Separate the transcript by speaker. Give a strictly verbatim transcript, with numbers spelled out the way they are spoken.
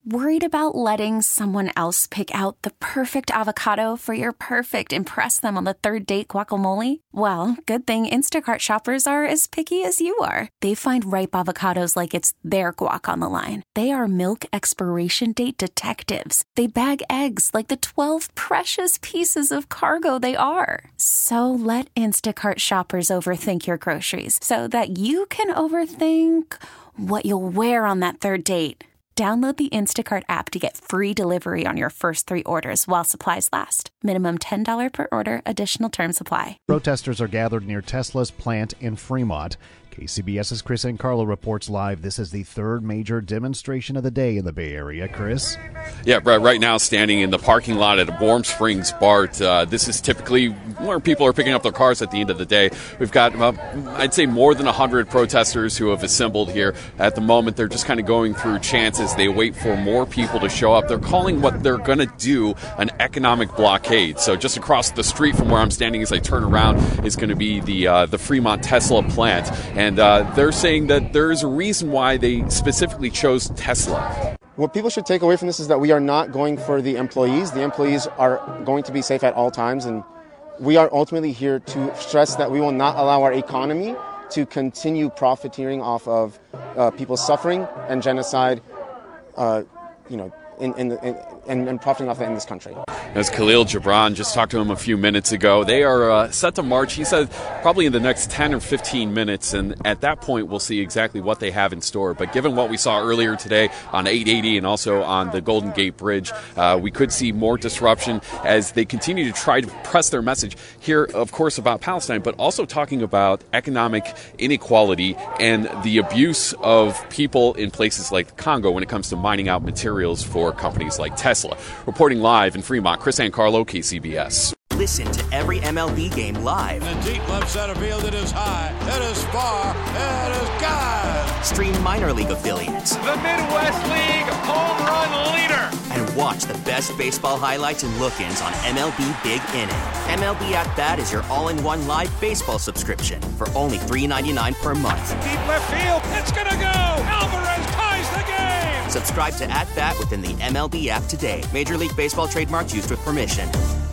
Speaker 1: Worried about letting someone else pick out the perfect avocado for your perfect impress them on the third date guacamole? Well, good thing Instacart shoppers are as picky as you are. They find ripe avocados like it's their guac on the line. They are milk expiration date detectives. They bag eggs like the twelve precious pieces of cargo they are. So let Instacart shoppers overthink your groceries so that you can overthink what you'll wear on that third date. Download the Instacart app to get free delivery on your first three orders while supplies last. Minimum ten dollars per order. Additional terms apply.
Speaker 2: Protesters are gathered near Tesla's plant in Fremont. K C B S's Chris Ancarlo reports live. This is the third major demonstration of the day in the Bay Area. Chris?
Speaker 3: Yeah, Brett, right now standing in the parking lot at Warm Springs BART. Uh, this is typically where people are picking up their cars at the end of the day. We've got, uh, I'd say, more than one hundred protesters who have assembled here. At the moment, they're just kind of going through chances. They wait for more people to show up. They're calling what they're going to do an economic blockade. So just across the street from where I'm standing as I turn around is going to be the, uh, the Fremont Tesla plant. And And uh, they're saying that there is a reason why they specifically chose Tesla.
Speaker 4: What people should take away from this is that we are not going for the employees. The employees are going to be safe at all times. And we are ultimately here to stress that we will not allow our economy to continue profiteering off of uh, people suffering and genocide, uh, you know, in, in, in, and, and profiting off that in this country.
Speaker 3: As Khalil Gibran, just talked to him a few minutes ago, they are uh, set to march, he said, probably in the next ten or fifteen minutes, and at that point we'll see exactly what they have in store. But given what we saw earlier today on eight eighty and also on the Golden Gate Bridge, uh, we could see more disruption as they continue to try to press their message here, of course, about Palestine, but also talking about economic inequality and the abuse of people in places like Congo when it comes to mining out materials for companies like Tesla. Reporting live in Fremont, Chris Ancarlo, K C B S.
Speaker 5: Listen to every M L B game live.
Speaker 6: In the deep left center field, it is high, it is far, it is gone.
Speaker 5: Stream minor league affiliates.
Speaker 7: The Midwest League home run leader.
Speaker 5: And watch the best baseball highlights and look-ins on M L B Big Inning. M L B At Bat is your all-in-one live baseball subscription for only three dollars and ninety-nine cents per month.
Speaker 7: Deep left field, it's gonna go. Alvarez ties the game.
Speaker 5: Subscribe to At Bat within the M L B app today. Major League Baseball trademarks used with permission.